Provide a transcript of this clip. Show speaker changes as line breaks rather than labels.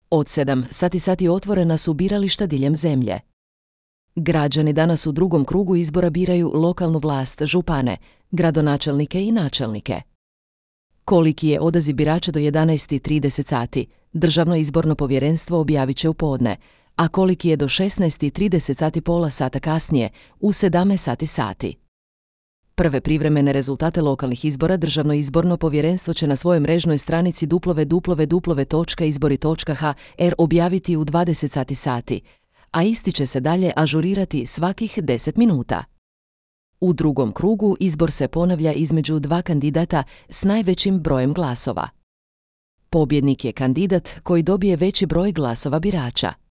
Od 7 sati otvorena su birališta diljem zemlje. Građani danas u drugom krugu izbora biraju lokalnu vlast, župane, gradonačelnike i načelnike. Koliki je odaziv birača do 11:30 sati, Državno izborno povjerenstvo objavit će u podne, a koliki je do 16:30 sati pola sata kasnije, u 17 sati. Prve privremene rezultate lokalnih izbora Državno izborno povjerenstvo će na svojoj mrežnoj stranici www.izbori.hr objaviti u 20 sati, a isti će se dalje ažurirati svakih 10 minuta. U drugom krugu izbor se ponavlja između dva kandidata s najvećim brojem glasova. Pobjednik je kandidat koji dobije veći broj glasova birača.